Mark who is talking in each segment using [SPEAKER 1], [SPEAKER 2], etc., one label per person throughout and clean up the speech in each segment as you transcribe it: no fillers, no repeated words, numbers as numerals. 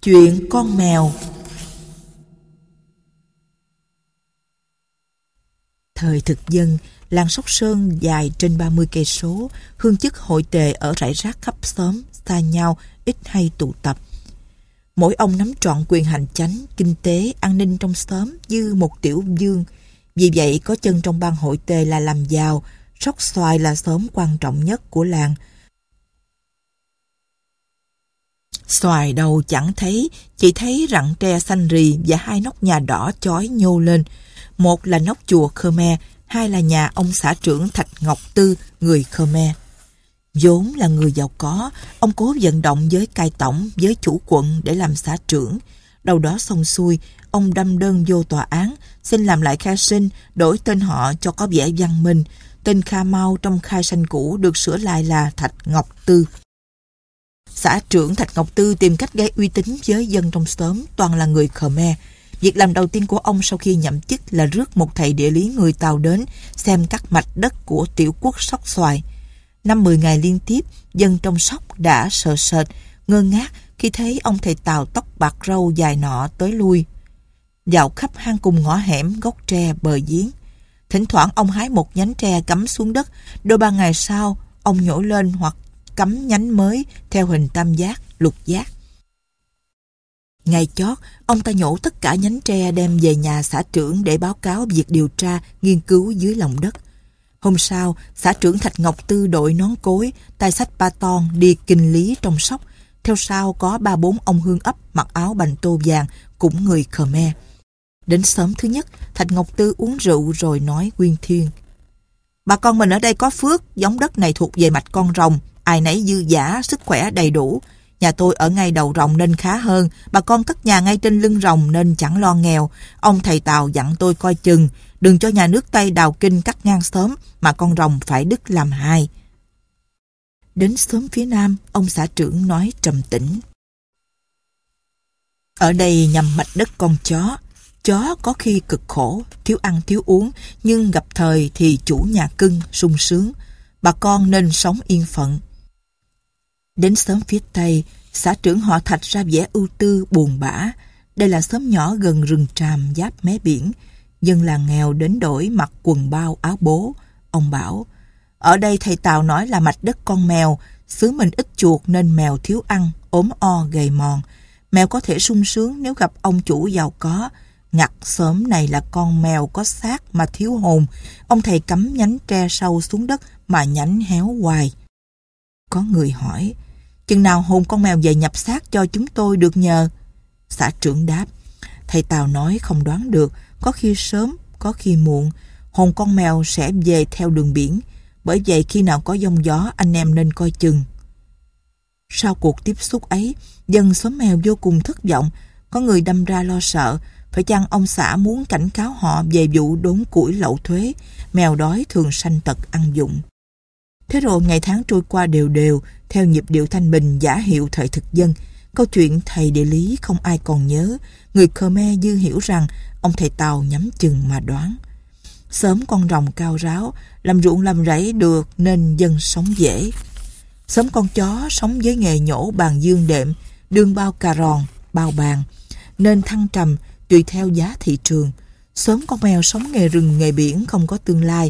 [SPEAKER 1] Chuyện con mèo. Thời thực dân, làng Sóc Sơn dài trên 30 cây số, hương chức hội tề ở rải rác khắp xóm, xa nhau, ít hay tụ tập. Mỗi ông nắm trọn quyền hành chánh, kinh tế, an ninh trong xóm như một tiểu vương. Vì vậy có chân trong ban hội tề là làm giàu. Sóc Xoài là xóm quan trọng nhất của làng. Xoài đâu chẳng thấy, chỉ thấy rặng tre xanh rì và hai nóc nhà đỏ chói nhô lên. Một là nóc chùa Khmer, hai là nhà ông xã trưởng Thạch Ngọc Tư, người Khmer. Vốn là người giàu có, ông cố vận động với cai tổng, với chủ quận để làm xã trưởng. Đâu đó xong xuôi, ông đâm đơn vô tòa án, xin làm lại khai sinh, đổi tên họ cho có vẻ văn minh. Tên Kha Mau trong khai sinh cũ được sửa lại là Thạch Ngọc Tư. Xã trưởng Thạch Ngọc Tư tìm cách gây uy tín với dân trong xóm, toàn là người Khmer. Việc làm đầu tiên của ông sau khi nhậm chức là rước một thầy địa lý người Tàu đến xem các mạch đất của tiểu quốc Sóc Xoài. 5-10 ngày liên tiếp, dân trong Sóc đã sợ sệt, ngơ ngác khi thấy ông thầy Tàu tóc bạc râu dài nọ tới lui, dạo khắp hang cùng ngõ hẻm, gốc tre, bờ giếng. Thỉnh thoảng ông hái một nhánh tre cắm xuống đất, đôi ba ngày sau, ông nhổ lên hoặc cắm nhánh mới theo hình tam giác, lục giác. Ngày chót, ông ta nhổ tất cả nhánh tre đem về nhà xã trưởng để báo cáo việc điều tra, nghiên cứu dưới lòng đất. Hôm sau, xã trưởng Thạch Ngọc Tư đội nón cối, tay xách ba ton đi kinh lý trong Sóc. Theo sau có 3-4 ông hương ấp mặc áo bành tô vàng, cũng người Khmer. Đến xóm thứ nhất, Thạch Ngọc Tư uống rượu rồi nói quyên thuyên: "Bà con mình ở đây có phước, giống đất này thuộc về mạch con rồng, ai nấy dư dả, sức khỏe đầy đủ. Nhà tôi ở ngay đầu rồng nên khá hơn, bà con cất nhà ngay trên lưng rồng nên chẳng lo nghèo. Ông thầy Tàu dặn tôi coi chừng, đừng cho nhà nước Tây đào kinh cắt ngang xóm, mà con rồng phải đứt làm hai." Đến xóm phía nam, ông xã trưởng nói trầm tĩnh: "Ở đây nhằm mạch đất con chó. Chó có khi cực khổ, thiếu ăn thiếu uống, nhưng gặp thời thì chủ nhà cưng, sung sướng. Bà con nên sống yên phận." Đến xóm phía tây, xã trưởng họ Thạch ra vẻ ưu tư, buồn bã. Đây là xóm nhỏ gần rừng tràm giáp mé biển. Dân làng nghèo đến đổi mặc quần bao áo bố. Ông bảo: "Ở đây thầy Tàu nói là mạch đất con mèo, xứ mình ít chuột nên mèo thiếu ăn, ốm o gầy mòn. Mèo có thể sung sướng nếu gặp ông chủ giàu có. Ngặt xóm này là con mèo có xác mà thiếu hồn. Ông thầy cắm nhánh tre sâu xuống đất mà nhánh héo hoài." Có người hỏi: "Chừng nào hồn con mèo về nhập xác cho chúng tôi được nhờ?" Xã trưởng đáp: "Thầy Tàu nói không đoán được, có khi sớm, có khi muộn. Hồn con mèo sẽ về theo đường biển. Bởi vậy khi nào có giông gió, anh em nên coi chừng." Sau cuộc tiếp xúc ấy, dân xóm mèo vô cùng thất vọng. Có người đâm ra lo sợ, phải chăng ông xã muốn cảnh cáo họ về vụ đốn củi lậu thuế, mèo đói thường sanh tật ăn dụng. Thế rồi ngày tháng trôi qua đều đều, theo nhịp điệu thanh bình giả hiệu thời thực dân. Câu chuyện thầy địa lý không ai còn nhớ. Người Khmer dư hiểu rằng ông thầy Tàu nhắm chừng mà đoán. Xóm con rồng cao ráo, làm ruộng làm rẫy được nên dân sống dễ. Xóm con chó sống với nghề nhổ bàn dương đệm, đương bao cà ròn, bao bàn, nên thăng trầm tùy theo giá thị trường. Xóm con mèo sống nghề rừng nghề biển không có tương lai.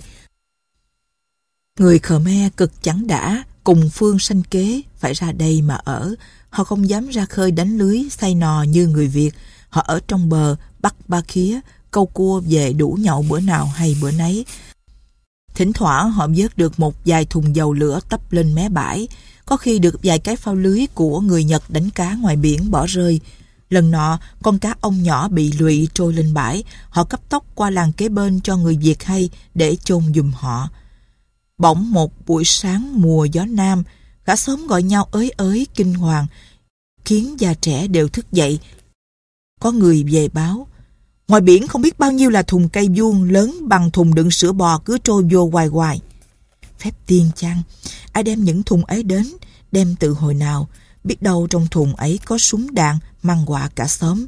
[SPEAKER 1] Người Khmer cực chẳng đã, cùng phương sanh kế, phải ra đây mà ở. Họ không dám ra khơi đánh lưới, xay nò như người Việt. Họ ở trong bờ, bắt ba khía, câu cua về đủ nhậu bữa nào hay bữa nấy. Thỉnh thoảng họ vớt được một vài thùng dầu lửa tấp lên mé bãi. Có khi được vài cái phao lưới của người Nhật đánh cá ngoài biển bỏ rơi. Lần nọ, con cá ông nhỏ bị lụy trôi lên bãi. Họ cấp tốc qua làng kế bên cho người Việt hay để chôn giùm họ. Bỗng một buổi sáng mùa gió nam, cả xóm gọi nhau ới ới kinh hoàng, khiến già trẻ đều thức dậy. Có người về báo: "Ngoài biển không biết bao nhiêu là thùng cây vuông lớn bằng thùng đựng sữa bò cứ trôi vô hoài hoài." Phép tiên chăng? Ai đem những thùng ấy đến? Đem từ hồi nào? Biết đâu trong thùng ấy có súng đạn mang họa cả xóm.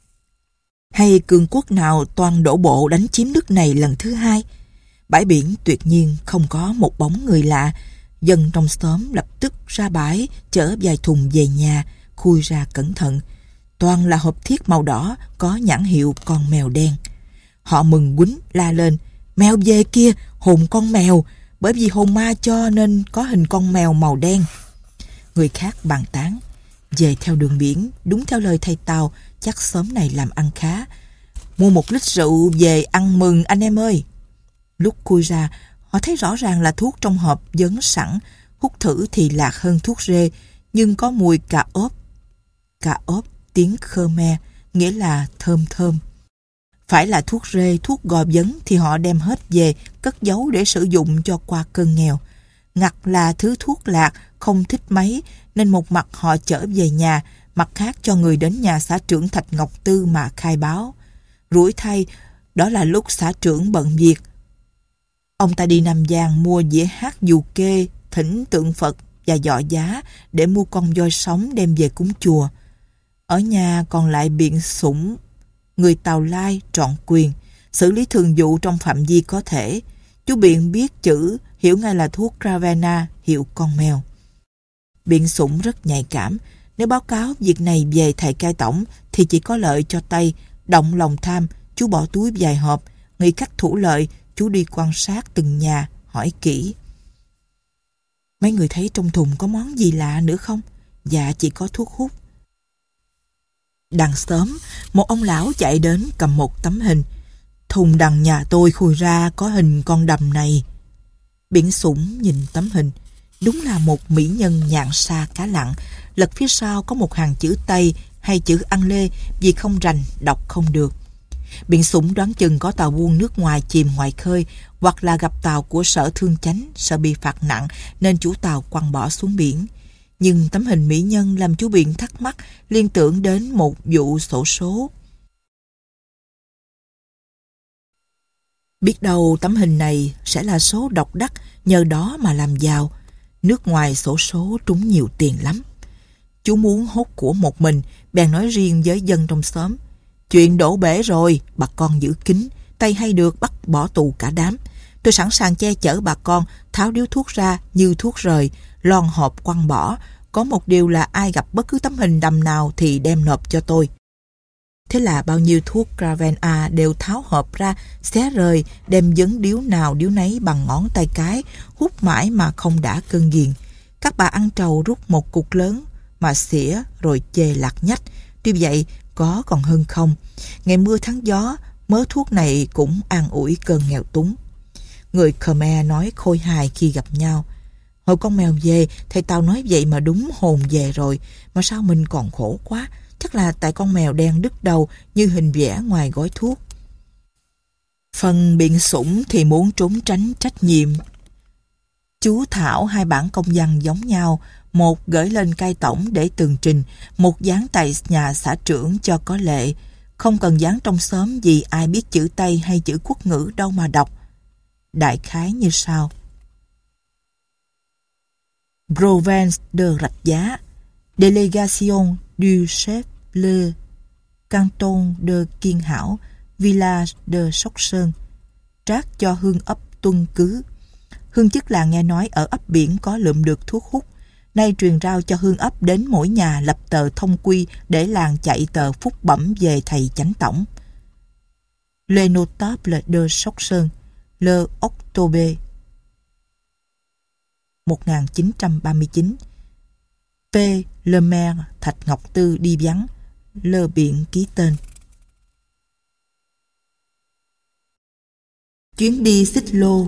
[SPEAKER 1] Hay cường quốc nào toàn đổ bộ đánh chiếm nước này lần thứ hai? Bãi biển tuyệt nhiên không có một bóng người lạ. Dân trong xóm lập tức ra bãi chở vài thùng về nhà, khui ra cẩn thận. toàn là hộp thiếc màu đỏ có nhãn hiệu con mèo đen. Họ mừng quýnh la lên: "Mèo về kia, hồn con mèo, bởi vì hồn ma cho nên có hình con mèo màu đen." Người khác bàn tán: "Về theo đường biển, đúng theo lời thầy Tàu, chắc xóm này làm ăn khá. Mua 1 lít rượu về ăn mừng anh em ơi." Lúc khui ra, họ thấy rõ ràng là thuốc trong hộp dấn sẵn, hút thử thì lạc hơn thuốc rê, nhưng có mùi cà ốp. Cà ốp tiếng Khmer, nghĩa là thơm thơm. Phải là thuốc rê, thuốc gò dấn thì họ đem hết về, cất giấu để sử dụng cho qua cơn nghèo. Ngặt là thứ thuốc lạc, không thích mấy, nên một mặt họ chở về nhà, mặt khác cho người đến nhà xã trưởng Thạch Ngọc Tư mà khai báo. Rủi thay, đó là lúc xã trưởng bận việc. Ông ta đi Nam Giang mua dĩa hát dù kê, thỉnh tượng Phật và giọ giá để mua con voi sống đem về cúng chùa. Ở nhà còn lại biện sủng, người Tàu Lai trọn quyền, xử lý thường vụ trong phạm vi có thể. Chú Biện biết chữ, hiểu ngay là thuốc Ravena, hiệu con mèo. Biện sủng rất nhạy cảm, nếu báo cáo việc này về thầy cai tổng thì chỉ có lợi cho Tây. Động lòng tham, chú bỏ túi vài hộp, nghĩ cách thủ lợi, chú đi quan sát từng nhà, hỏi kỹ: "Mấy người thấy trong thùng có món gì lạ nữa không?" "Dạ, chỉ có thuốc hút." Đằng xóm, một ông lão chạy đến cầm một tấm hình: "Thùng đằng nhà tôi khui ra có hình con đầm này." Biển sủng nhìn tấm hình, đúng là một mỹ nhân nhạn sa cá lặn, lật phía sau có một hàng chữ Tây hay chữ Ăn Lê, vì không rành đọc không được. Biển sủng đoán chừng có tàu buôn nước ngoài chìm ngoài khơi, hoặc là gặp tàu của sở thương chánh, sợ bị phạt nặng nên chủ tàu quăng bỏ xuống biển. Nhưng tấm hình mỹ nhân làm chú Biện thắc mắc, liên tưởng đến một vụ xổ số. Biết đâu tấm hình này sẽ là số độc đắc, nhờ đó mà làm giàu. Nước ngoài xổ số trúng nhiều tiền lắm. Chú muốn hốt của một mình, bèn nói riêng với dân trong xóm: "Chuyện đổ bể rồi, bà con giữ kín, tay hay được bắt bỏ tù cả đám. Tôi sẵn sàng che chở bà con, tháo điếu thuốc ra như thuốc rời, lon hộp quăng bỏ. Có một điều là ai gặp bất cứ tấm hình đầm nào thì đem nộp cho tôi." Thế là bao nhiêu thuốc Ravena đều tháo hộp ra, xé rời, đem dấn điếu nào điếu nấy bằng ngón tay cái, hút mãi mà không đã cơn ghiền. Các bà ăn trầu rút một cục lớn mà xỉa rồi chê lạc nhách. Tuy vậy, có còn hơn không. Ngày mưa tháng gió, mớ thuốc này cũng an ủi cơn nghèo túng. Người Khmer nói khôi hài khi gặp nhau: "Hồi con mèo về, thầy Tàu nói vậy mà đúng hồn về rồi, mà sao mình còn khổ quá? Chắc là tại con mèo đen đứt đầu như hình vẽ ngoài gói thuốc." Phần Biện sủng thì muốn trốn tránh trách nhiệm. Chú thảo 2 bản công văn giống nhau, một gửi lên cai tổng để tường trình, một dán tại nhà xã trưởng cho có lệ. Không cần dán trong xóm vì ai biết chữ Tây hay chữ quốc ngữ đâu mà đọc. Đại khái như sau: Province de Rạch Giá, Délégation du chef le Canton de Kiên Hảo, Village de Sóc Sơn. Trác cho Hương ấp tuân cứ. Hương chức là nghe nói ở ấp biển có lượm được thuốc hút, nay truyền rao cho Hương ấp đến mỗi nhà lập tờ thông quy để làng chạy tờ phúc bẩm về thầy chánh tổng. Le Notable de Sóc Sơn, Le Octobre 1939. P. Le Maire Thạch Ngọc Tư đi vắng. Le Biện ký tên. Chuyến đi xích lô.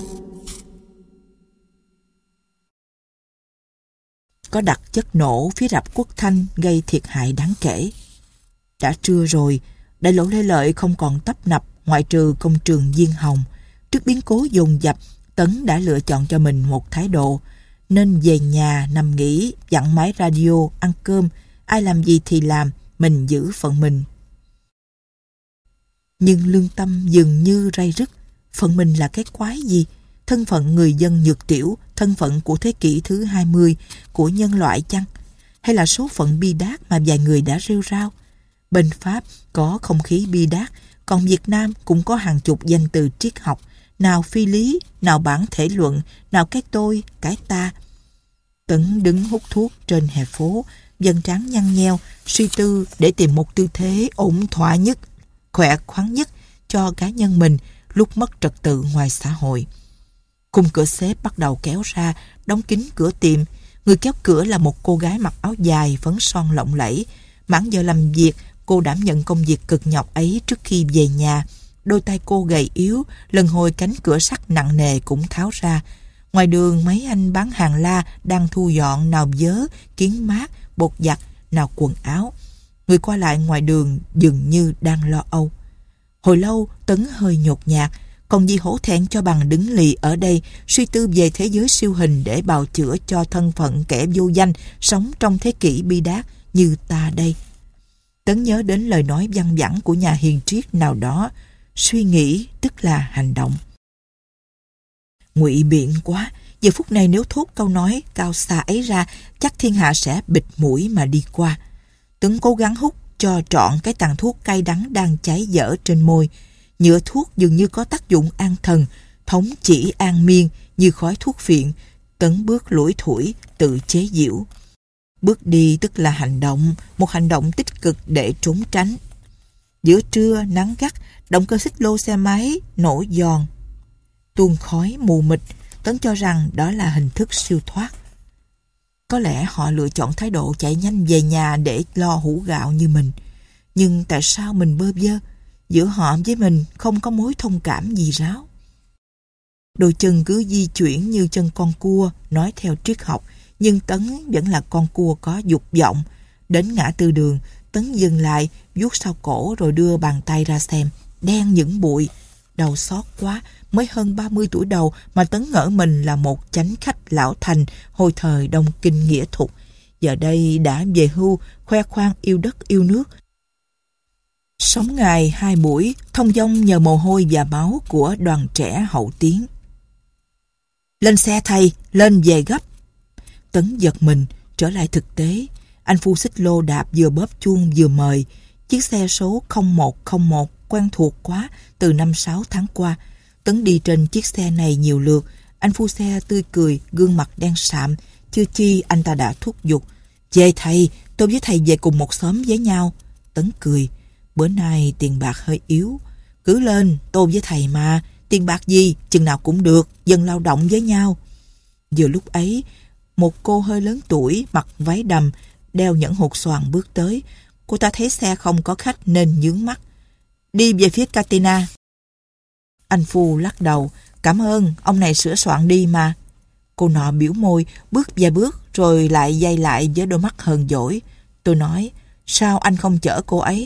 [SPEAKER 1] Có đặt chất nổ phía rạp Quốc Thanh gây thiệt hại đáng kể. Đã trưa rồi, đại lộ Lê Lợi không còn tấp nập ngoại trừ công trường Diên Hồng. Trước biến cố dồn dập, Tấn đã lựa chọn cho mình một thái độ, nên về nhà nằm nghỉ, dặn máy radio, ăn cơm, ai làm gì thì làm, mình giữ phận mình. Nhưng lương tâm dường như ray rứt. Phận mình là cái quái gì? Thân phận người dân nhược tiểu, thân phận của thế kỷ thứ 20 của nhân loại chăng? Hay là số phận bi đát mà vài người đã rêu rao? Bên Pháp có không khí bi đát, còn Việt Nam cũng có hàng chục danh từ triết học, nào phi lý, nào bản thể luận, nào cái tôi, cái ta. Tấn đứng hút thuốc trên hè phố, dân trán nhăn nheo, suy tư để tìm một tư thế ổn thỏa nhất, khỏe khoắn nhất cho cá nhân mình lúc mất trật tự ngoài xã hội. Khung cửa xếp bắt đầu kéo ra, đóng kín cửa tiệm. Người kéo cửa là một cô gái mặc áo dài, phấn son lộng lẫy. Mãn giờ làm việc, cô đảm nhận công việc cực nhọc ấy trước khi về nhà. Đôi tay cô gầy yếu, lần hồi cánh cửa sắt nặng nề cũng tháo ra. Ngoài đường, mấy anh bán hàng la đang thu dọn nào vớ, kiến mát, bột giặt, nào quần áo. Người qua lại ngoài đường dường như đang lo âu. Hồi lâu, Tấn hơi nhột nhạt, còn gì hổ thẹn cho bằng đứng lì ở đây, suy tư về thế giới siêu hình để bào chữa cho thân phận kẻ vô danh, sống trong thế kỷ bi đát như ta đây. Tấn nhớ đến lời nói văng vẳng của nhà hiền triết nào đó, suy nghĩ tức là hành động. Ngụy biện quá, giờ phút này nếu thốt câu nói cao xa ấy ra, chắc thiên hạ sẽ bịt mũi mà đi qua. Tấn cố gắng hút cho trọn cái tàn thuốc cay đắng đang cháy dở trên môi. Nhựa thuốc dường như có tác dụng an thần, thống chỉ an miên như khói thuốc phiện. Tấn bước lủi thủi, tự chế giễu. Bước đi tức là hành động, một hành động tích cực để trốn tránh. Giữa trưa, nắng gắt, động cơ xích lô xe máy nổ giòn, tuôn khói mù mịt. Tấn cho rằng đó là hình thức siêu thoát. Có lẽ họ lựa chọn thái độ chạy nhanh về nhà để lo hũ gạo như mình. Nhưng tại sao mình bơ vơ? Giữa họ với mình không có mối thông cảm gì ráo. Đôi chân cứ di chuyển như chân con cua, nói theo triết học, nhưng Tấn vẫn là con cua có dục vọng. Đến ngã tư đường, Tấn dừng lại, vuốt sau cổ rồi đưa bàn tay ra xem. Đen những bụi. Đau xót quá, mới hơn 30 tuổi đầu mà Tấn ngỡ mình là một chánh khách lão thành hồi thời Đông Kinh nghĩa thục. Giờ đây đã về hưu, khoe khoang yêu đất yêu nước. Sống ngày 2 buổi, thông dong nhờ mồ hôi và máu của đoàn trẻ hậu tiến. Lên xe thầy, lên về gấp. Tấn giật mình, trở lại thực tế. Anh phu xích lô đạp vừa bóp chuông vừa mời. Chiếc xe số 0101 quen thuộc quá từ 5-6 tháng qua. Tấn đi trên chiếc xe này nhiều lượt. Anh phu xe tươi cười, gương mặt đen sạm. Chưa chi anh ta đã thúc giục. Về thầy, tôi với thầy về cùng một xóm với nhau. Tấn cười. Bữa nay tiền bạc hơi yếu. Cứ lên, tôi với thầy mà. Tiền bạc gì, chừng nào cũng được. Dân lao động với nhau. Vừa lúc ấy, một cô hơi lớn tuổi, mặc váy đầm, đeo nhẫn hột xoàn bước tới. Cô ta thấy xe không có khách nên nhướng mắt. Đi về phía Katina. Anh phu lắc đầu. Cảm ơn, ông này sửa soạn đi mà. Cô nọ biểu môi, bước vài bước rồi lại day lại với đôi mắt hờn dỗi. Tôi nói, sao anh không chở cô ấy?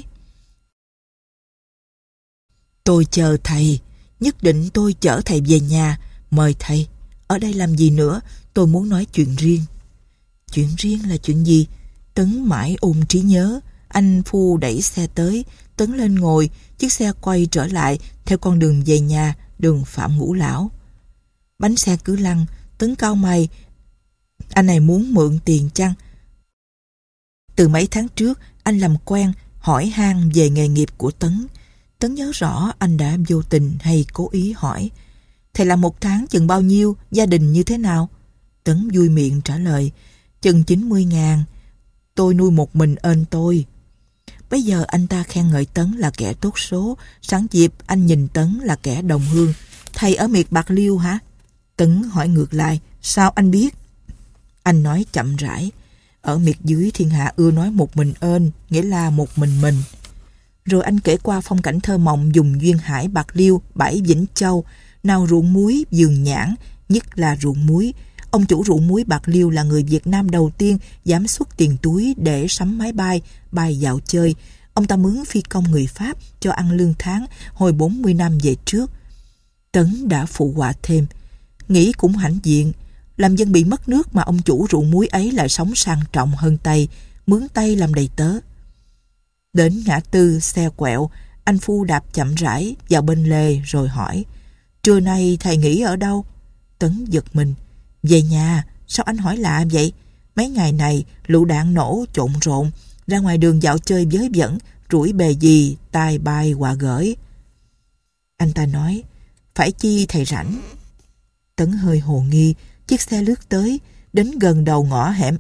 [SPEAKER 1] Tôi chờ thầy, nhất định tôi chở thầy về nhà. Mời thầy. Ở đây làm gì nữa? Tôi muốn nói chuyện riêng. Chuyện riêng là chuyện gì? Tấn mãi ôm trí nhớ. Anh phu đẩy xe tới. Tấn lên ngồi. Chiếc xe quay trở lại theo con đường về nhà, đường Phạm Ngũ Lão. Bánh xe cứ lăn. Tấn cau mày. Anh này muốn mượn tiền chăng? Từ mấy tháng trước, anh làm quen, hỏi han về nghề nghiệp của Tấn. Tấn nhớ rõ anh đã vô tình hay cố ý hỏi. Thầy làm một tháng chừng bao nhiêu, gia đình như thế nào? Tấn vui miệng trả lời, chừng 90.000. Tôi nuôi một mình ên tôi. Bây giờ anh ta khen ngợi Tấn là kẻ tốt số. Sẵn dịp anh nhìn Tấn là kẻ đồng hương. Thầy ở miệt Bạc Liêu hả? Tấn hỏi ngược lại, sao anh biết? Anh nói chậm rãi, ở miệt dưới thiên hạ ưa nói một mình ên, nghĩa là một mình. Rồi anh kể qua phong cảnh thơ mộng vùng duyên hải Bạc Liêu, bãi Vĩnh Châu, nào ruộng muối, vườn nhãn, nhất là ruộng muối. Ông chủ ruộng muối Bạc Liêu là người Việt Nam đầu tiên dám xuất tiền túi để sắm máy bay, bay dạo chơi. Ông ta mướn phi công người Pháp cho ăn lương tháng hồi 40 năm về trước. Tấn đã phụ họa thêm, nghĩ cũng hãnh diện, làm dân bị mất nước mà ông chủ ruộng muối ấy lại sống sang trọng hơn Tây, mướn Tây làm đầy tớ. Đến ngã tư xe quẹo, anh phu đạp chậm rãi vào bên lề rồi hỏi, trưa nay thầy nghỉ ở đâu? Tấn giật mình, về nhà. Sao anh hỏi lạ vậy? Mấy ngày này lựu đạn nổ trộn rộn, ra ngoài đường dạo chơi với vẩn, rủi bề gì tai bay quạ gởi. Anh ta nói, phải chi thầy rảnh? Tấn hơi hồ nghi. Chiếc xe lướt tới, đến gần đầu ngõ hẻm X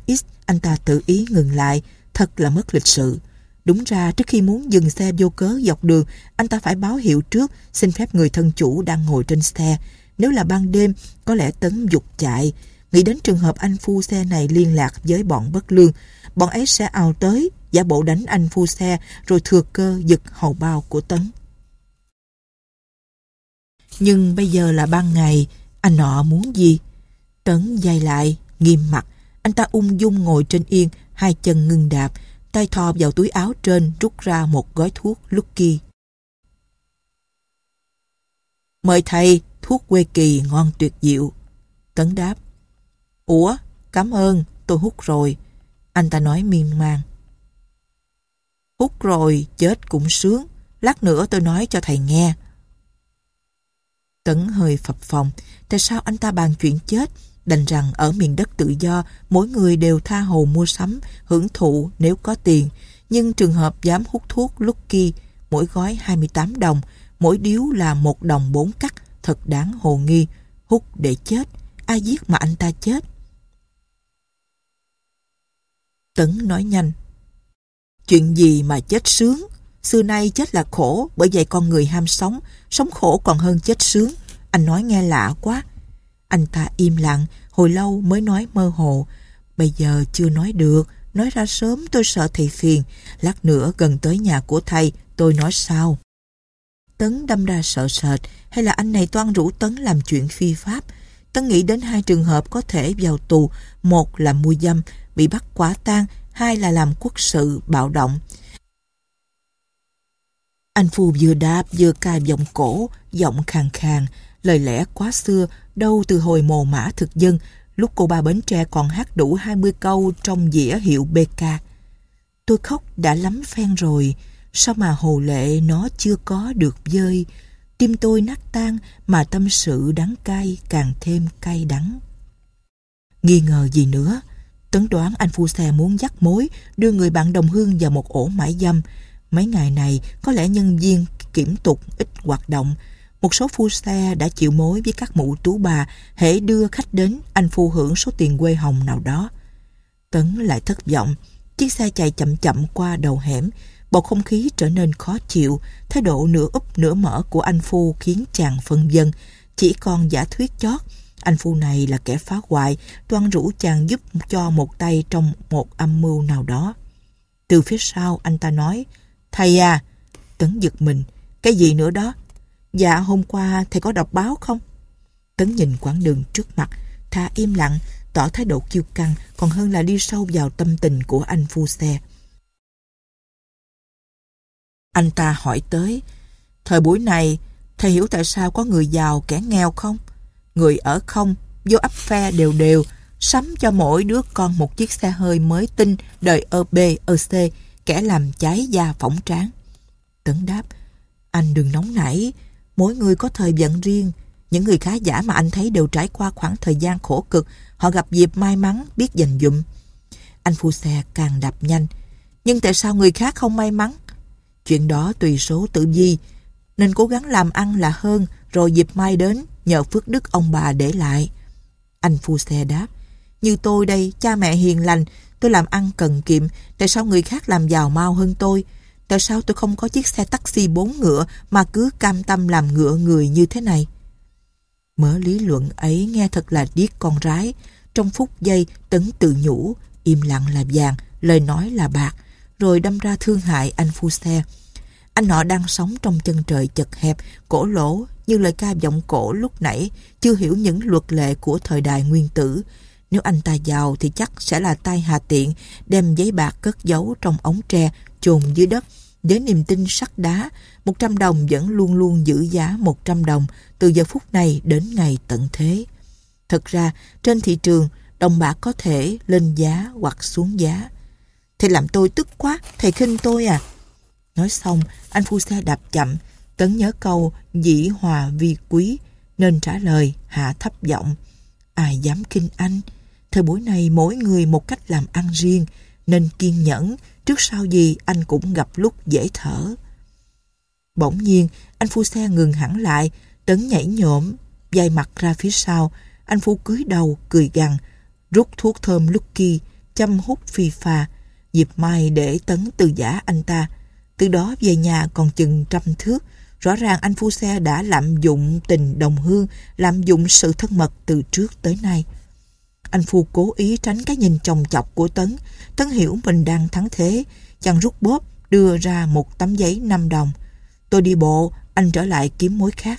[SPEAKER 1] Anh ta tự ý ngừng lại, thật là mất lịch sự. Đúng ra trước khi muốn dừng xe vô cớ dọc đường, anh ta phải báo hiệu trước, xin phép người thân chủ đang ngồi trên xe. Nếu là ban đêm, có lẽ Tấn giục chạy. Nghĩ đến trường hợp anh phu xe này liên lạc với bọn bất lương, bọn ấy sẽ ào tới, giả bộ đánh anh phu xe, rồi thừa cơ giật hầu bao của Tấn. Nhưng bây giờ là ban ngày, anh nọ muốn gì? Tấn giày lại, nghiêm mặt. Anh ta ung dung ngồi trên yên, hai chân ngưng đạp, tay thò vào túi áo trên rút ra một gói thuốc Lucky. Mời thầy, thuốc quê kỳ ngon tuyệt diệu. Tấn đáp. Ủa, cảm ơn, tôi hút rồi. Anh ta nói miên man. Hút rồi, chết cũng sướng. Lát nữa tôi nói cho thầy nghe. Tấn hơi phập phồng. Tại sao anh ta bàn chuyện chết? Đành rằng ở miền đất tự do, mỗi người đều tha hồ mua sắm, hưởng thụ nếu có tiền. Nhưng trường hợp dám hút thuốc Lucky, mỗi gói 28 đồng, mỗi điếu là 1 đồng 4 cắt, thật đáng hồ nghi. Hút để chết, ai giết mà anh ta chết? Tấn nói nhanh. Chuyện gì mà chết sướng? Xưa nay chết là khổ, bởi vậy con người ham sống, sống khổ còn hơn chết sướng. Anh nói nghe lạ quá. Anh ta im lặng, hồi lâu mới nói mơ hồ. Bây giờ chưa nói được, nói ra sớm tôi sợ thầy phiền. Lát nữa gần tới nhà của thầy, tôi nói sao? Tấn đâm ra sợ sệt, hay là anh này toan rủ Tấn làm chuyện phi pháp? Tấn nghĩ đến 2 trường hợp có thể vào tù, một là mua dâm, bị bắt quả tang, 2 là làm quốc sự, bạo động. Anh phu vừa đáp vừa cài vòng cổ, giọng khàn khàn, lời lẽ quá xưa, đâu từ hồi Mồ Mã Thực Dân, lúc cô ba Bến Tre còn hát đủ 20 câu trong dĩa hiệu BK. Tôi khóc đã lắm phen rồi, sao mà hồ lệ nó chưa có được vơi. Tim tôi nát tan mà tâm sự đắng cay càng thêm cay đắng. Nghi ngờ gì nữa? Tấn đoán anh phu xe muốn dắt mối, đưa người bạn đồng hương vào một ổ mãi dâm. Mấy ngày này có lẽ nhân viên kiểm tục ít hoạt động. Một số phu xe đã chịu mối với các mụ tú bà, hễ đưa khách đến, anh phu hưởng số tiền quê hồng nào đó. Tấn lại thất vọng. Chiếc xe chạy chậm chậm qua đầu hẻm, bầu không khí trở nên khó chịu. Thái độ nửa úp nửa mở của anh phu khiến chàng phân vân. Chỉ còn giả thuyết chót, anh phu này là kẻ phá hoại, toan rủ chàng giúp cho một tay trong một âm mưu nào đó. Từ phía sau anh ta nói, thầy à. Tấn giật mình. Cái gì nữa đó? Dạ hôm qua thầy có đọc báo không? Tấn nhìn quãng đường trước mặt, thà im lặng, tỏ thái độ kiêu căng còn hơn là đi sâu vào tâm tình của anh phu xe. Anh ta hỏi tới, thời buổi này thầy hiểu tại sao có người giàu kẻ nghèo không? Người ở không, vô ấp phe đều đều, sắm cho mỗi đứa con một chiếc xe hơi mới tinh, đời B, C, kẻ làm cháy da phỏng trán. Tấn đáp, anh đừng nóng nảy, mỗi người có thời vận riêng. Những người khá giả mà anh thấy đều trải qua khoảng thời gian khổ cực, họ gặp dịp may mắn biết dành dụm. Anh phu xe càng đạp nhanh. Nhưng tại sao người khác không may mắn? Chuyện đó tùy số tự vi, nên cố gắng làm ăn là hơn, rồi dịp may đến nhờ phước đức ông bà để lại. Anh phu xe đáp, như tôi đây, cha mẹ hiền lành, tôi làm ăn cần kiệm, tại sao người khác làm giàu mau hơn tôi? Tại sao tôi không có chiếc xe taxi 4 ngựa mà cứ cam tâm làm ngựa người như thế này? Mớ lý luận ấy nghe thật là điếc con rái. Trong phút giây, Tấn tự nhủ, im lặng là vàng, lời nói là bạc, rồi đâm ra thương hại anh phu xe. Anh nọ đang sống trong chân trời chật hẹp, cổ lỗ, như lời ca vọng cổ lúc nãy, chưa hiểu những luật lệ của thời đại nguyên tử. Nếu anh ta giàu thì chắc sẽ là tay hà tiện, đem giấy bạc cất giấu trong ống tre, chôn dưới đất. Với niềm tin sắt đá, 100 đồng vẫn luôn luôn giữ giá 100 đồng từ giờ phút này đến ngày tận thế. Thật ra, trên thị trường, đồng bạc có thể lên giá hoặc xuống giá. Thầy làm tôi tức quá, thầy khinh tôi à? Nói xong, anh phu xe đạp chậm. Tấn nhớ câu dĩ hòa vi quý, nên trả lời hạ thấp giọng. Ai dám khinh anh? Thời buổi này mỗi người một cách làm ăn riêng, nên kiên nhẫn, trước sau gì anh cũng gặp lúc dễ thở. Bỗng nhiên, anh phu xe ngừng hẳn lại. Tấn nhảy nhổm, vai mặt ra phía sau. Anh phu cúi đầu, cười gằn, rút thuốc thơm Lucky, châm hút phì phà. Diệp Mai để Tấn từ giã anh ta. Từ đó về nhà còn chừng 100 thước. Rõ ràng anh phu xe đã lạm dụng tình đồng hương, lạm dụng sự thân mật từ trước tới nay. Anh phu cố ý tránh cái nhìn chòng chọc của Tấn. Tấn hiểu mình đang thắng thế, chàng rút bóp, đưa ra một tấm giấy 5 đồng. Tôi đi bộ, anh trở lại kiếm mối khác.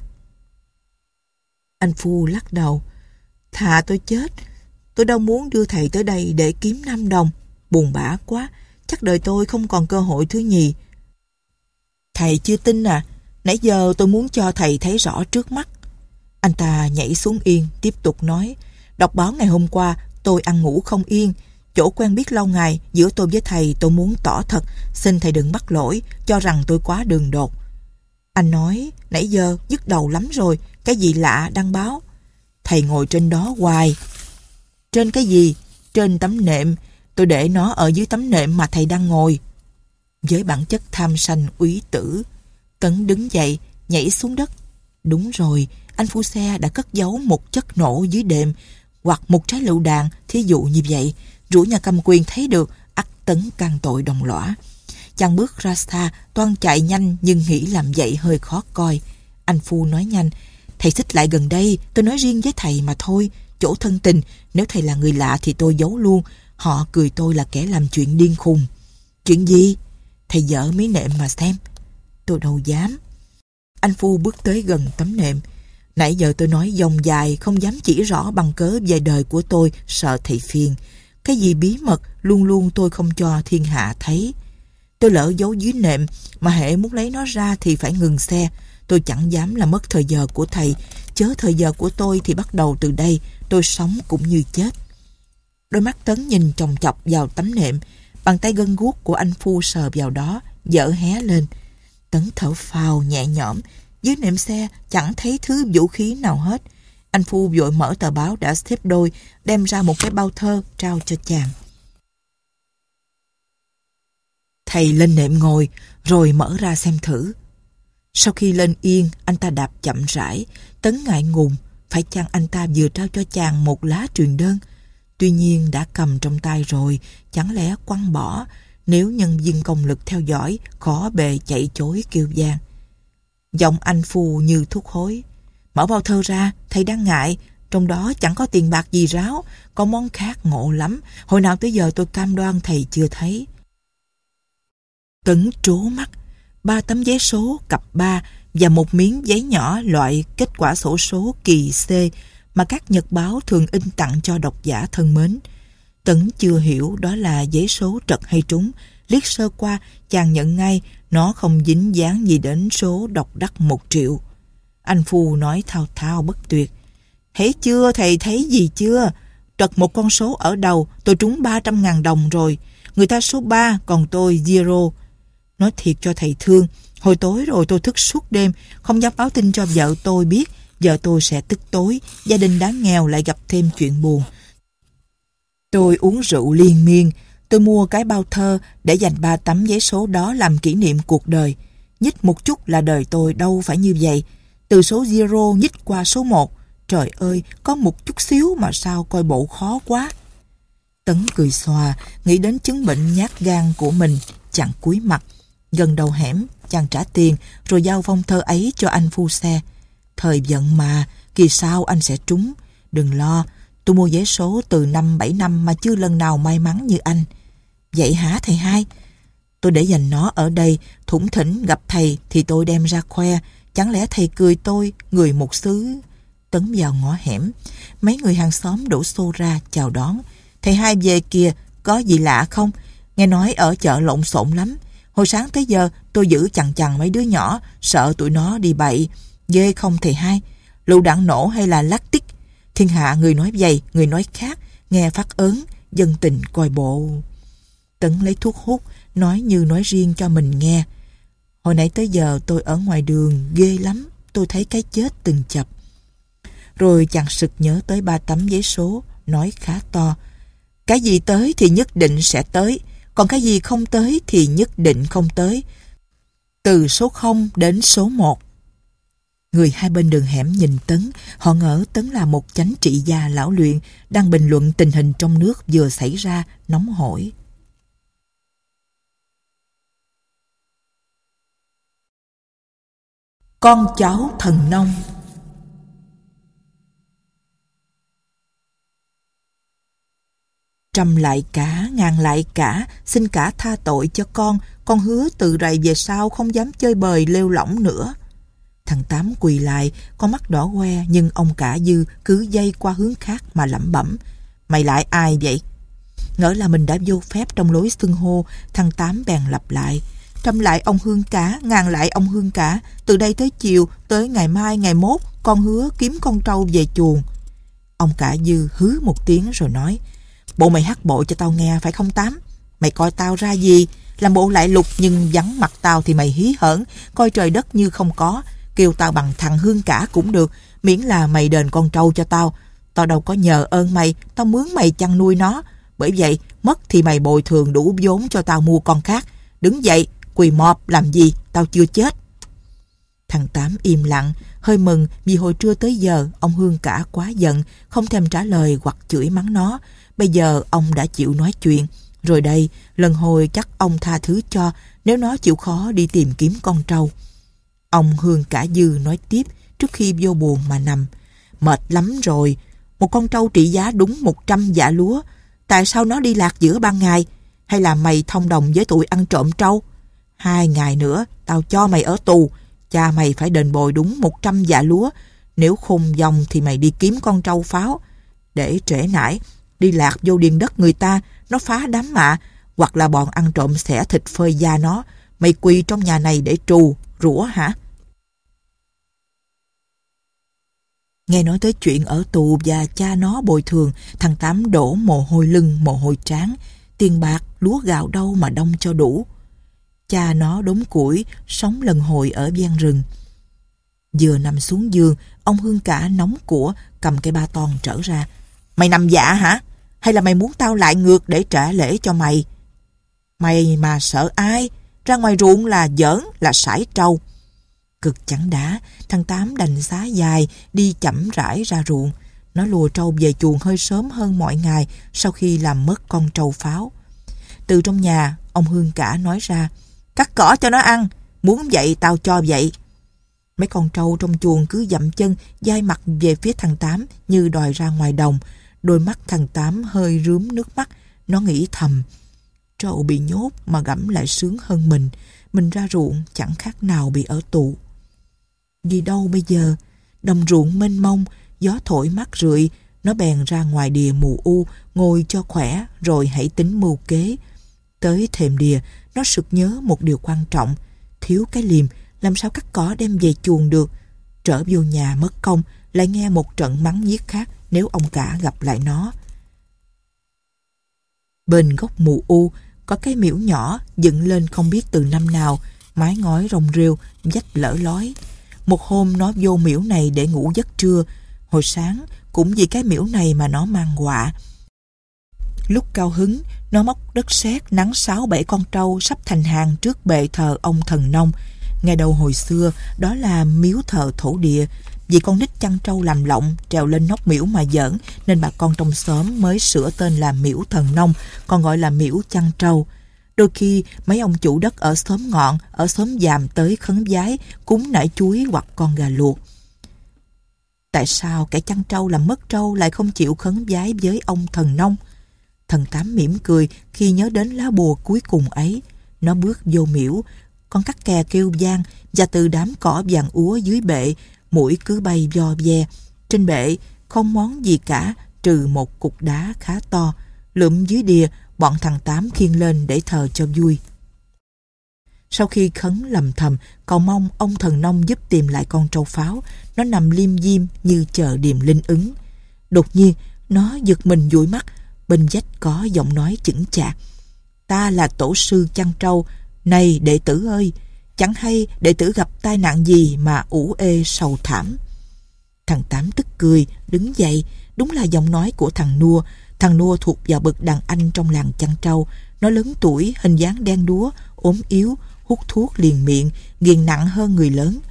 [SPEAKER 1] Anh phu lắc đầu. Thà tôi chết, tôi đâu muốn đưa thầy tới đây để kiếm 5 đồng. Buồn bã quá, chắc đời tôi không còn cơ hội thứ nhì. Thầy chưa tin à? Nãy giờ tôi muốn cho thầy thấy rõ trước mắt. Anh ta nhảy xuống yên, tiếp tục nói. Đọc báo ngày hôm qua, tôi ăn ngủ không yên. Chỗ quen biết lâu ngày, giữa tôi với thầy tôi muốn tỏ thật. Xin thầy đừng bắt lỗi, cho rằng tôi quá đường đột. Anh nói, nãy giờ nhức đầu lắm rồi, cái gì lạ đăng báo. Thầy ngồi trên đó hoài. Trên cái gì? Trên tấm nệm. Tôi để nó ở dưới tấm nệm mà thầy đang ngồi. Với bản chất tham sanh úy tử, Tấn đứng dậy, nhảy xuống đất. Đúng rồi, anh phu xe đã cất giấu một chất nổ dưới đệm, hoặc một trái lựu đạn, thí dụ như vậy. Rủi nhà cầm quyền thấy được, ắt Tấn can tội đồng lõa. Chàng bước ra xa, toan chạy nhanh nhưng nghĩ làm vậy hơi khó coi. Anh phu nói nhanh. Thầy xích lại gần đây, tôi nói riêng với thầy mà thôi. Chỗ thân tình, nếu thầy là người lạ thì tôi giấu luôn. Họ cười tôi là kẻ làm chuyện điên khùng. Chuyện gì? Thầy dở mấy nệm mà xem. Tôi đâu dám. Anh phu bước tới gần tấm nệm. Nãy giờ tôi nói dòng dài, không dám chỉ rõ bằng cớ về đời của tôi, sợ thầy phiền. Cái gì bí mật luôn luôn tôi không cho thiên hạ thấy. Tôi lỡ giấu dưới nệm, mà hễ muốn lấy nó ra thì phải ngừng xe. Tôi chẳng dám là mất thời giờ của thầy, chớ thời giờ của tôi thì bắt đầu từ đây. Tôi sống cũng như chết. Đôi mắt Tấn nhìn chòng chọc vào tấm nệm. Bàn tay gân guốc của anh phu sờ vào đó, dở hé lên. Tấn thở phào nhẹ nhõm. Dưới nệm xe chẳng thấy thứ vũ khí nào hết. Anh phu vội mở tờ báo đã xếp đôi, đem ra một cái bao thơ trao cho chàng. Thầy lên nệm ngồi, rồi mở ra xem thử. Sau khi lên yên, anh ta đạp chậm rãi. Tấn ngại ngùng, phải chăng anh ta vừa trao cho chàng một lá truyền đơn? Tuy nhiên đã cầm trong tay rồi, chẳng lẽ quăng bỏ? Nếu nhân viên công lực theo dõi, khó bề chạy chối kêu vang. Giọng anh phu như thúc hối. Mở bao thơ ra, thầy đang ngại. Trong đó chẳng có tiền bạc gì ráo, có món khác ngộ lắm. Hồi nào tới giờ tôi cam đoan thầy chưa thấy. Tấn trố mắt. 3 tấm giấy số cặp 3 và một miếng giấy nhỏ loại kết quả xổ số kỳ C mà các nhật báo thường in tặng cho độc giả thân mến. Tấn chưa hiểu đó là giấy số trật hay trúng. Liếc sơ qua, chàng nhận ngay nó không dính dáng gì đến số độc đắc 1 triệu. Anh phu nói thao thao bất tuyệt. Thấy chưa, thầy thấy gì chưa? Trật một con số ở đầu, tôi trúng 300.000 đồng rồi. Người ta số 3, còn tôi 0. Nói thiệt cho thầy thương, hồi tối rồi tôi thức suốt đêm, không dám báo tin cho vợ tôi biết. Vợ tôi sẽ tức tối, gia đình đáng nghèo lại gặp thêm chuyện buồn. Tôi uống rượu liên miên. Tôi mua cái bao thơ để dành 3 tấm giấy số đó làm kỷ niệm cuộc đời. Nhích một chút là đời tôi đâu phải như vậy. Từ số 0 nhích qua số 1. Trời ơi, có một chút xíu mà sao coi bộ khó quá. Tấn cười xòa, nghĩ đến chứng bệnh nhát gan của mình. Chàng cúi mặt. Gần đầu hẻm, chàng trả tiền rồi giao phong thơ ấy cho anh phu xe. Thời vận mà, kỳ sau anh sẽ trúng. Đừng lo, tôi mua vé số từ 5-7 năm mà chưa lần nào may mắn như anh. Vậy hả thầy hai? Tôi để dành nó ở đây, thủng thỉnh gặp thầy thì tôi đem ra khoe. Chẳng lẽ thầy cười tôi, người một xứ? Tấn vào ngõ hẻm. Mấy người hàng xóm đổ xô ra chào đón. Thầy hai về kìa, có gì lạ không? Nghe nói ở chợ lộn xộn lắm. Hồi sáng tới giờ tôi giữ chằn chằn mấy đứa nhỏ, sợ tụi nó đi bậy. Ghê không thầy hai? Lựu đạn nổ hay là lát tích? Thiên hạ người nói vậy, người nói khác. Nghe phát ớn, dân tình coi bộ. Tấn lấy thuốc hút, nói như nói riêng cho mình nghe. Hồi nãy tới giờ tôi ở ngoài đường, ghê lắm. Tôi thấy cái chết từng chập. Rồi chàng sực nhớ tới 3 tấm giấy số, nói khá to. Cái gì tới thì nhất định sẽ tới, còn cái gì không tới thì nhất định không tới. Từ số 0 đến số 1. Người hai bên đường hẻm nhìn Tấn, họ ngỡ Tấn là một chánh trị gia lão luyện đang bình luận tình hình trong nước vừa xảy ra, nóng hổi. Con cháu thần nông. Trăm lại cả, ngàn lại cả, xin cả tha tội cho con hứa từ rày về sau không dám chơi bời lêu lỏng nữa. Thằng Tám quỳ lại, con mắt đỏ que, nhưng ông cả Dư cứ dây qua hướng khác mà lẩm bẩm: Mày lại ai vậy? Ngỡ là mình đã vô phép trong lối xưng hô, thằng Tám bèn lặp lại: Trăm lại ông Hương cả, ngàn lại ông Hương cả, từ đây tới chiều, tới ngày mai ngày mốt, con hứa kiếm con trâu về chuồng. Ông cả Dư hứ một tiếng rồi nói: Bộ mày hát bộ cho tao nghe phải không Tám? Mày coi tao ra gì? Làm bộ lại lục nhưng vắng mặt tao thì mày hí hởn, coi trời đất như không có. Kêu tao bằng thằng Hương cả cũng được, miễn là mày đền con trâu cho tao. Tao đâu có nhờ ơn mày, tao mướn mày chăn nuôi nó. Bởi vậy, mất thì mày bồi thường đủ vốn cho tao mua con khác. Đứng dậy, quỳ mọp làm gì, tao chưa chết. Thằng Tám im lặng, hơi mừng vì hồi trưa tới giờ ông Hương cả quá giận, không thèm trả lời hoặc chửi mắng nó. Bây giờ ông đã chịu nói chuyện. Rồi đây, lần hồi chắc ông tha thứ cho nếu nó chịu khó đi tìm kiếm con trâu. Ông Hương cả Dư nói tiếp trước khi vô buồng mà nằm: Mệt lắm rồi, một con trâu trị giá đúng 100 dạ lúa. Tại sao nó đi lạc giữa ban ngày? Hay là mày thông đồng với tụi ăn trộm trâu? 2 ngày nữa tao cho mày ở tù. Cha mày phải đền bồi đúng 100 dạ lúa. Nếu khôn dòng thì mày đi kiếm con trâu pháo. Để trễ nải đi lạc vô điền đất người ta, nó phá đám mạ, hoặc là bọn ăn trộm xẻ thịt phơi da nó. Mày quỳ trong nhà này để trù rủa hả? Nghe nói tới chuyện ở tù và cha nó bồi thường, thằng Tám đổ mồ hôi lưng mồ hôi trán. Tiền bạc lúa gạo đâu mà đông cho đủ. Cha nó đốn củi sống lần hồi ở ven rừng. Vừa nằm xuống giường, ông Hương cả nóng của cầm cây ba ton trở ra: Mày nằm dạ hả? Hay là mày muốn tao lại ngược để trả lễ cho mày? Mày mà sợ ai? Ra ngoài ruộng là giỡn, là sải trâu. Cực chẳng đã, thằng Tám đành xá dài đi chậm rãi ra ruộng. Nó lùa trâu về chuồng hơi sớm hơn mọi ngày sau khi làm mất con trâu pháo. Từ trong nhà, ông Hương cả nói ra: Cắt cỏ cho nó ăn, muốn vậy tao cho vậy. Mấy con trâu trong chuồng cứ dậm chân, dai mặt về phía thằng Tám như đòi ra ngoài đồng. Đôi mắt thằng Tám hơi rướm nước mắt. Nó nghĩ thầm: Trâu bị nhốt mà gẫm lại sướng hơn mình. Mình ra ruộng chẳng khác nào bị ở tù. Đi đâu bây giờ? Đồng ruộng mênh mông, gió thổi mát rượi. Nó bèn ra ngoài đìa mù u, ngồi cho khỏe rồi hãy tính mưu kế. Tới thềm đìa, nó sực nhớ một điều quan trọng: thiếu cái liềm, làm sao cắt cỏ đem về chuồng được. Trở vô nhà mất công, lại nghe một trận mắng nhiếc khác nếu ông cả gặp lại nó. Bên góc mù u có cái miễu nhỏ dựng lên không biết từ năm nào, mái ngói rồng rêu, vách lở lói. Một hôm nó vô miễu này để ngủ giấc trưa. Hồi sáng cũng vì cái miễu này mà nó mang họa. Lúc cao hứng, nó móc đất sét nắn 6-7 con trâu sắp thành hàng trước bệ thờ ông thần nông. Ngày đầu hồi xưa, đó là miếu thờ thổ địa. Vì con nít chăn trâu làm lộng, trèo lên nóc miễu mà giỡn, nên bà con trong xóm mới sửa tên là miễu thần nông, còn gọi là miễu chăn trâu. Đôi khi, mấy ông chủ đất ở xóm Ngọn, ở xóm Giàm tới khấn vái, cúng nải chuối hoặc con gà luộc. Tại sao kẻ chăn trâu làm mất trâu lại không chịu khấn vái với ông thần nông? Thần Tám mỉm cười khi nhớ đến lá bùa cuối cùng ấy. Nó bước vô miễu, con cắt kè kêu vang, và từ đám cỏ vàng úa dưới bệ, muỗi cứ bay vo ve. Trên bệ không món gì cả trừ một cục đá khá to. Lượm dưới đìa, bọn thằng Tám khiêng lên để thờ cho vui. Sau khi khấn lầm thầm cầu mong ông thần nông giúp tìm lại con trâu pháo, nó nằm liêm diêm như chờ điềm linh ứng. Đột nhiên nó giật mình dụi mắt. Bên vách có giọng nói chững chạc: Ta là tổ sư chăn trâu. Này đệ tử ơi, chẳng hay đệ tử gặp tai nạn gì mà ủ ê sầu thảm. Thằng Tám tức cười, đứng dậy. Đúng là giọng nói của thằng Nua. Thằng Nua thuộc vào bậc đàn anh trong làng chăn trâu. Nó lớn tuổi, hình dáng đen đúa, ốm yếu, hút thuốc liền miệng, nghiền nặng hơn người lớn.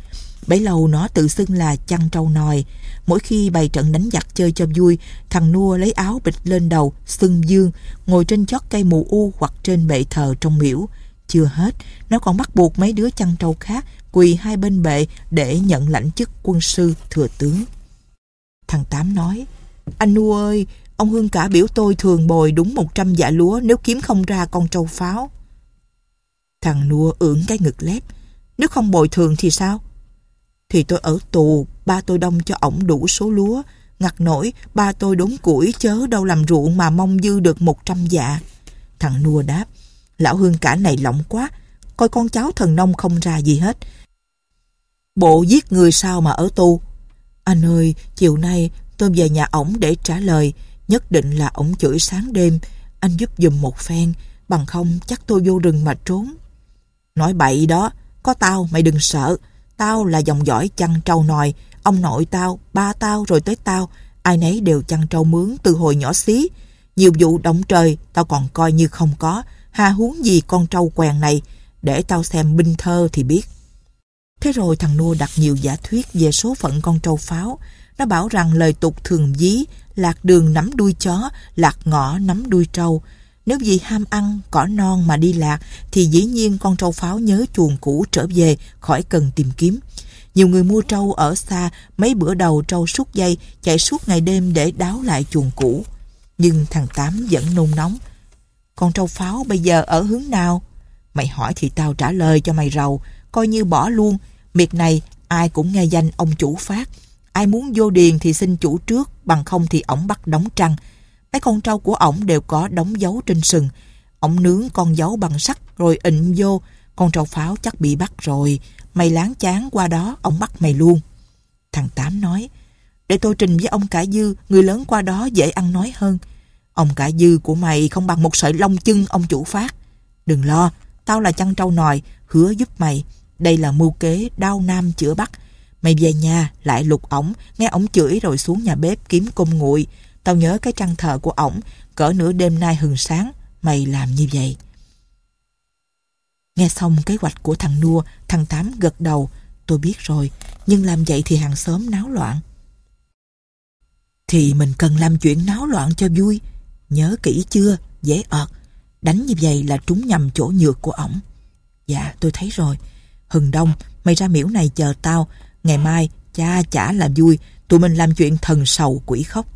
[SPEAKER 1] Bấy lâu nó tự xưng là chăn trâu nòi. Mỗi khi bày trận đánh giặc chơi cho vui, thằng Nua lấy áo bịch lên đầu, xưng dương, ngồi trên chót cây mù u hoặc trên bệ thờ trong miễu. Chưa hết, nó còn bắt buộc mấy đứa chăn trâu khác quỳ hai bên bệ để nhận lãnh chức quân sư thừa tướng. Thằng Tám nói: "Anh Nua ơi, ông Hương cả biểu tôi thường bồi đúng 100 dạ lúa nếu kiếm không ra con trâu pháo." Thằng Nua ưỡn cái ngực lép: "Nếu không bồi thường thì sao?" "Thì tôi ở tù, ba tôi đông cho ổng đủ số lúa. Ngặt nổi, ba tôi đốn củi chớ đâu làm ruộng mà mong dư được 100 dạ. Thằng Nua đáp: "Lão Hương cả này lỏng quá, coi con cháu thần nông không ra gì hết. Bộ giết người sao mà ở tù?" "Anh ơi, chiều nay tôi về nhà ổng để trả lời. Nhất định là ổng chửi sáng đêm. Anh giúp giùm một phen, bằng không chắc tôi vô rừng mà trốn." "Nói bậy đó, có tao mày đừng sợ. Tao là dòng dõi chăn trâu nòi. Ông nội tao, ba tao rồi tới tao, ai nấy đều chăn trâu mướn từ hồi nhỏ xí. Nhiều vụ động trời tao còn coi như không có, hà huống gì con trâu quèn này. Để tao xem binh thơ thì biết." Thế rồi thằng Nua đặt nhiều giả thuyết về số phận con trâu pháo. Nó bảo rằng lời tục thường ví lạc đường nắm đuôi chó, lạc ngõ nắm đuôi trâu. Nếu vì ham ăn cỏ non mà đi lạc thì dĩ nhiên con trâu pháo nhớ chuồng cũ trở về, khỏi cần tìm kiếm. Nhiều người mua trâu ở xa, mấy bữa đầu trâu sút dây chạy suốt ngày đêm để đáo lại chuồng cũ. Nhưng thằng Tám vẫn nôn nóng: "Con trâu pháo bây giờ ở hướng nào? Mày hỏi thì tao trả lời cho mày rầu, coi như bỏ luôn. Miệt này ai cũng nghe danh ông chủ Phát. Ai muốn vô điền thì xin chủ trước, bằng không thì ổng bắt đóng trăng. Mấy con trâu của ổng đều có đóng dấu trên sừng. Ổng nướng con dấu bằng sắt rồi ịnh vô. Con trâu pháo chắc bị bắt rồi. Mày láng chán qua đó, ổng bắt mày luôn." Thằng Tám nói: "Để tôi trình với ông cả Dư, người lớn qua đó dễ ăn nói hơn." "Ông cả Dư của mày không bằng một sợi lông chân ông chủ Phát. Đừng lo, tao là chăn trâu nòi, hứa giúp mày. Đây là mưu kế đao nam chữa bắc. Mày về nhà lại lục ổng, nghe ổng chửi rồi xuống nhà bếp kiếm cơm nguội. Tao nhớ cái trang thờ của ổng, cỡ nửa đêm nay hừng sáng, mày làm như vậy." Nghe xong kế hoạch của thằng Nua, thằng Tám gật đầu: "Tôi biết rồi, nhưng làm vậy thì hàng xóm náo loạn." "Thì mình cần làm chuyện náo loạn cho vui. Nhớ kỹ chưa, dễ ợt. Đánh như vậy là trúng nhầm chỗ nhược của ổng." "Dạ, tôi thấy rồi. Hừng đông, mày ra miễu này chờ tao. Ngày mai, cha chả làm vui, tụi mình làm chuyện thần sầu quỷ khóc."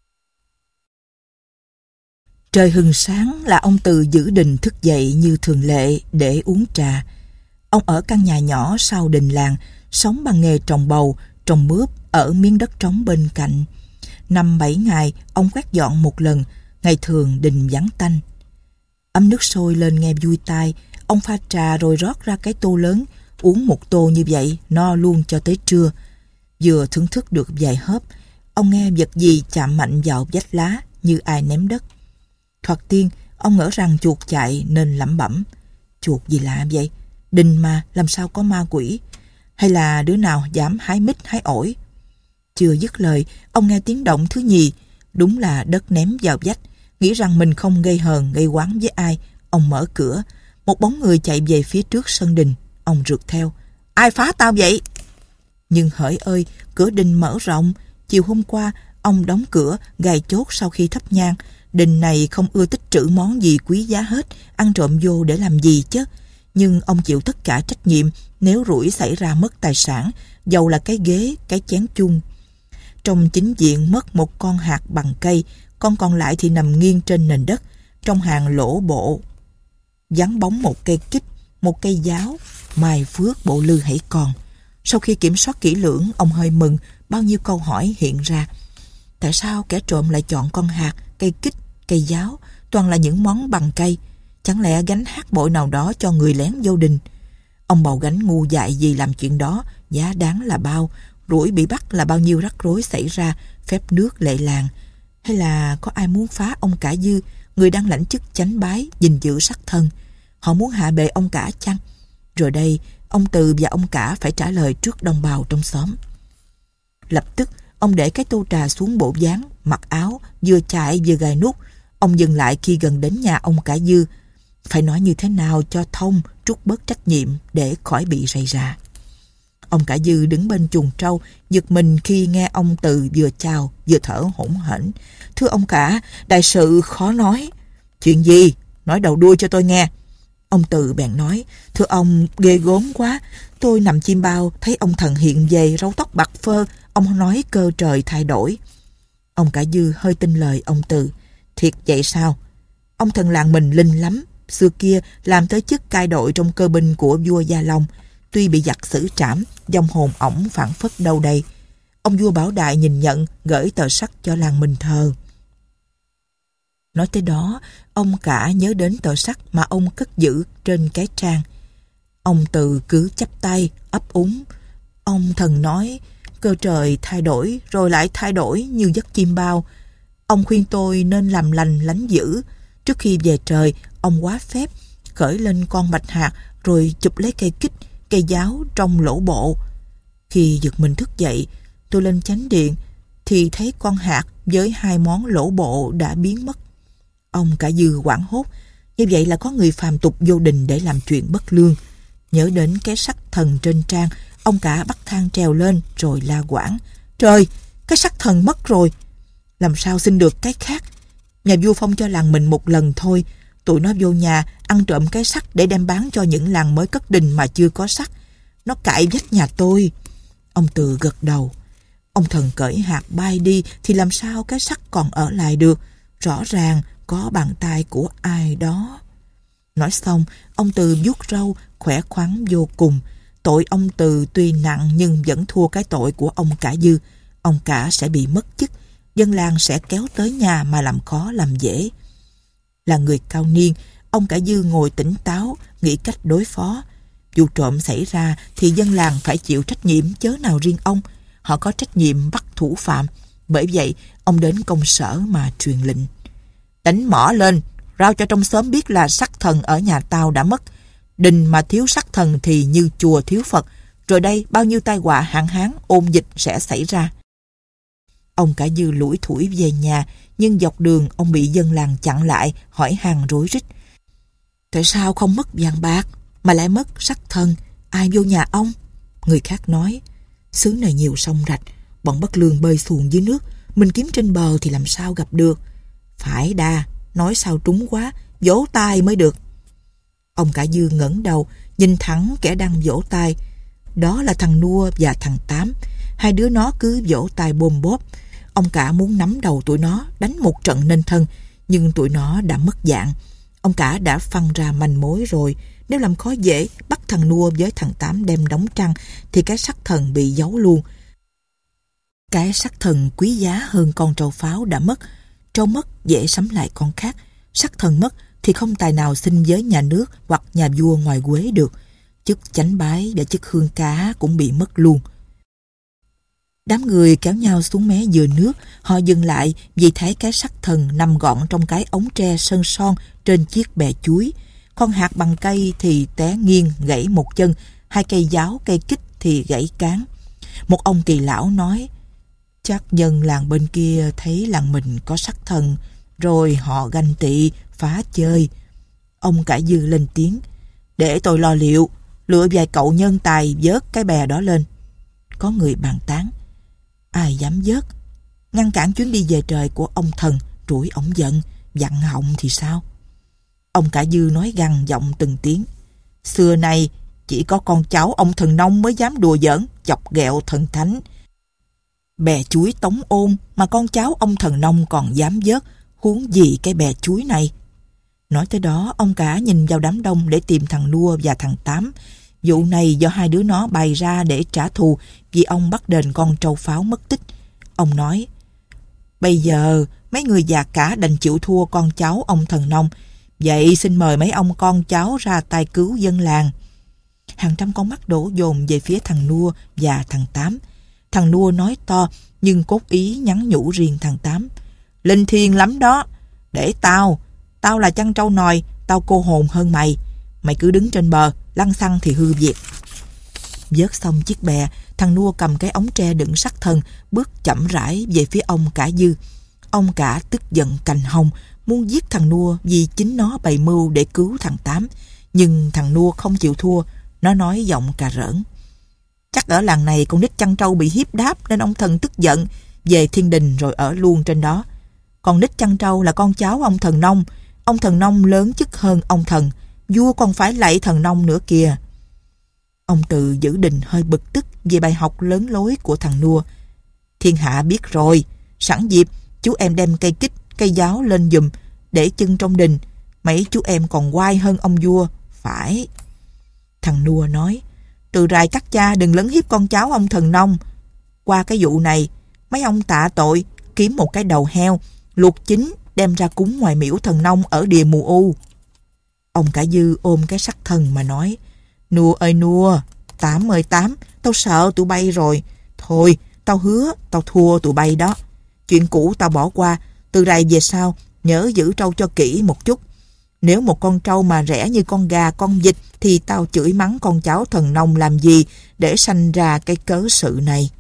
[SPEAKER 1] Trời hừng sáng là ông Từ giữ đình thức dậy như thường lệ để uống trà. Ông ở căn nhà nhỏ sau đình làng, sống bằng nghề trồng bầu, trồng mướp ở miếng đất trống bên cạnh. 5-7 ngày, ông quét dọn một lần, ngày thường đình vắng tanh. Ấm nước sôi lên nghe vui tai, ông pha trà rồi rót ra cái tô lớn, uống một tô như vậy, no luôn cho tới trưa. Vừa thưởng thức được vài hớp, ông nghe vật gì chạm mạnh vào vách lá như ai ném đất. Thoạt tiên, ông ngỡ rằng chuột chạy nên lẩm bẩm: "Chuột gì lạ vậy? Đình mà, làm sao có ma quỷ? Hay là đứa nào dám hái mít hái ổi?" Chưa dứt lời, ông nghe tiếng động thứ nhì, đúng là đất ném vào vách. Nghĩ rằng mình không gây hờn gây oán với ai, ông mở cửa. Một bóng người chạy về phía trước sân đình. Ông rượt theo: "Ai phá tao vậy?" Nhưng hỡi ơi, cửa đình mở rộng. Chiều hôm qua, ông đóng cửa, gài chốt sau khi thắp nhang. Đình này không ưa tích trữ món gì quý giá hết, ăn trộm vô để làm gì chứ. Nhưng ông chịu tất cả trách nhiệm nếu rủi xảy ra mất tài sản, dầu là cái ghế, cái chén chung. Trong chính viện mất một con hạt bằng cây, con còn lại thì nằm nghiêng trên nền đất. Trong hàng lỗ bộ vắng bóng một cây kích, một cây giáo. Mai phước bộ lư hãy còn. Sau khi kiểm soát kỹ lưỡng, ông hơi mừng, bao nhiêu câu hỏi hiện ra. Tại sao kẻ trộm lại chọn con hạt, cây kích, cây giáo, toàn là những món bằng cây? Chẳng lẽ gánh hát bội nào đó cho người lén vô đình? Ông bầu gánh ngu dại gì làm chuyện đó, giá đáng là bao, rủi bị bắt là bao nhiêu rắc rối xảy ra, phép nước lệ làng. Hay là có ai muốn phá ông cả Dư, người đang lãnh chức chánh bái, gìn giữ sắc thân? Họ muốn hạ bệ ông cả chăng? Rồi đây, ông Từ và ông cả phải trả lời trước đồng bào trong xóm. Lập tức, ông để cái tô trà xuống bộ dáng, mặc áo, vừa chạy vừa gài nút. Ông dừng lại khi gần đến nhà ông cả Dư. Phải nói như thế nào cho thông, trút bớt trách nhiệm để khỏi bị rầy rà. Ông cả Dư đứng bên chuồng trâu, giật mình khi nghe ông Từ vừa chào vừa thở hổn hển. Thưa ông cả, đại sự khó nói. Chuyện gì? Nói đầu đuôi cho tôi nghe. Ông Từ bèn nói, thưa ông, ghê gớm quá. Tôi nằm chim bao, thấy ông thần hiện về, râu tóc bạc phơ. Ông nói cơ trời thay đổi. Ông cả Dư hơi tin lời ông Từ. Thiệt vậy sao? Ông thần làng mình linh lắm. Xưa kia làm tới chức cai đội trong cơ binh của vua Gia Long. Tuy bị giặc xử trảm, vong hồn ổng phảng phất đâu đây. Ông vua Bảo Đại nhìn nhận, gửi tờ sắt cho làng mình thờ. Nói tới đó, ông cả nhớ đến tờ sắt mà ông cất giữ trên cái trang. Ông Từ cứ chắp tay, ấp úng. Ông thần nói, cơ trời thay đổi rồi lại thay đổi như giấc chim bao. Ông khuyên tôi nên làm lành lánh dữ. Trước khi về trời, ông quá phép, khởi lên con bạch hạc rồi chụp lấy cây kích, cây giáo trong lỗ bộ. Khi giật mình thức dậy, tôi lên chánh điện thì thấy con hạc với 2 món lỗ bộ đã biến mất. Ông cả Dư hoảng hốt. Như vậy là có người phàm tục vô đình để làm chuyện bất lương. Nhớ đến cái sắc thần trên trang, ông cả bắt thang trèo lên rồi la quảng. Trời, cái sắc thần mất rồi. Làm sao xin được cái khác? Nhà vua phong cho làng mình một lần thôi. Tụi nó vô nhà ăn trộm cái sắt để đem bán cho những làng mới cất đình mà chưa có sắt. Nó cãi vách nhà tôi. Ông Từ gật đầu. Ông thần cởi hạt bay đi thì làm sao cái sắt còn ở lại được? Rõ ràng có bàn tay của ai đó. Nói xong, ông Từ vuốt râu, khỏe khoắn vô cùng. Tội ông Từ tuy nặng nhưng vẫn thua cái tội của ông cả Dư. Ông cả sẽ bị mất chức. Dân làng sẽ kéo tới nhà mà làm khó làm dễ. Là người cao niên, ông cả Dư ngồi tỉnh táo, nghĩ cách đối phó. Vụ trộm xảy ra thì dân làng phải chịu trách nhiệm chớ nào riêng ông. Họ có trách nhiệm bắt thủ phạm. Bởi vậy, ông đến công sở mà truyền lệnh. Đánh mỏ lên, rao cho trong xóm biết là sắc thần ở nhà tao đã mất. Đình mà thiếu sắc thần thì như chùa thiếu Phật. Rồi đây bao nhiêu tai họa hạn hán, ôn dịch sẽ xảy ra. Ông cả Dư lủi thủi về nhà, nhưng dọc đường ông bị dân làng chặn lại, hỏi han rối rít. Tại sao không mất vàng bạc, mà lại mất sắc thần? Ai vô nhà ông? Người khác nói, xứ này nhiều sông rạch, bọn bất lương bơi xuồng dưới nước, mình kiếm trên bờ thì làm sao gặp được. Phải đa, nói sao trúng quá, vỗ tay mới được. Ông cả Dư ngẩng đầu, nhìn thẳng kẻ đang vỗ tay. Đó là thằng Nua và thằng Tám. Hai đứa nó cứ vỗ tay bôm bốp. Ông cả muốn nắm đầu tụi nó, đánh một trận nên thân, nhưng tụi nó đã mất dạng. Ông cả đã phăng ra manh mối rồi. Nếu làm khó dễ, bắt thằng Nua với thằng Tám đem đóng trăng, thì cái sắc thần bị giấu luôn. Cái sắc thần quý giá hơn con trâu pháo đã mất. Trâu mất dễ sắm lại con khác. Sắc thần mất thì không tài nào xin với nhà nước hoặc nhà vua ngoài Quế được. Chức chánh bái và chức hương cá cũng bị mất luôn. Đám người kéo nhau xuống mé dừa nước. Họ dừng lại vì thấy cái sắc thần nằm gọn trong cái ống tre sơn son trên chiếc bè chuối. Con hạt bằng cây thì té nghiêng gãy một chân, 2 cây giáo, cây kích thì gãy cán. Một ông kỳ lão nói, chắc dân làng bên kia thấy làng mình có sắc thần, rồi họ ganh tị, phá chơi. Ông cả Dư lên tiếng, để tôi lo liệu, lựa vài cậu nhân tài vớt cái bè đó lên. Có người bàn tán, ai dám vớt? Ngăn cản chuyến đi về trời của ông thần, trũi ổng giận, dặn họng thì sao? Ông cả Dư nói gằn giọng từng tiếng, xưa nay chỉ có con cháu ông thần nông mới dám đùa giỡn, chọc ghẹo thần thánh. Bè chuối Tống Ôn mà con cháu ông thần nông còn dám vớt, huống gì cái bè chuối này. Nói tới đó, ông cả nhìn vào đám đông để tìm thằng Nua và thằng Tám. Vụ này do hai đứa nó bày ra để trả thù vì ông bắt đền con trâu pháo mất tích. Ông nói, bây giờ mấy người già cả đành chịu thua con cháu ông thần nông. Vậy xin mời mấy ông con cháu ra tay cứu dân làng. Hàng trăm con mắt đổ dồn về phía thằng Nua và thằng Tám. Thằng Nua nói to nhưng cốt ý nhắn nhủ riêng thằng Tám. Linh thiêng lắm đó. Để tao là chăn trâu nòi, tao cô hồn hơn mày. Mày cứ đứng trên bờ, lăng xăng thì hư việc. Vớt xong chiếc bè, thằng Nua cầm cái ống tre đựng sắc thần, bước chậm rãi về phía ông cả Dư. Ông cả tức giận cành hồng, muốn giết thằng Nua vì chính nó bày mưu để cứu thằng Tám. Nhưng thằng Nua không chịu thua, nó nói giọng cà rỡn. Chắc ở làng này con nít chăn trâu bị hiếp đáp nên ông thần tức giận, về thiên đình rồi ở luôn trên đó. Con nít chăn trâu là con cháu ông thần nông lớn chức hơn ông thần, vua còn phải lạy thần nông nữa kìa. Ông Từ Giữ Đình hơi bực tức về bài học lớn lối của thằng Nua. Thiên hạ biết rồi, sẵn dịp chú em đem cây kích, cây giáo lên giùm để chưng trong đình. Mấy chú em còn oai hơn ông vua, phải. Thằng Nua nói, từ rày các cha đừng lấn hiếp con cháu ông thần nông. Qua cái vụ này, mấy ông tạ tội, kiếm một cái đầu heo, luộc chín, đem ra cúng ngoài miễu thần nông ở địa Mù U. Ông Cả Dư ôm cái xác thân mà nói, Nua ơi Nua, Tám ơi Tám, tao sợ tụi bay rồi. Thôi, tao hứa, tao thua tụi bay đó. Chuyện cũ tao bỏ qua, từ rày về sau, nhớ giữ trâu cho kỹ một chút. Nếu một con trâu mà rẻ như con gà, con vịt, thì tao chửi mắng con cháu thần nông làm gì để sanh ra cái cớ sự này.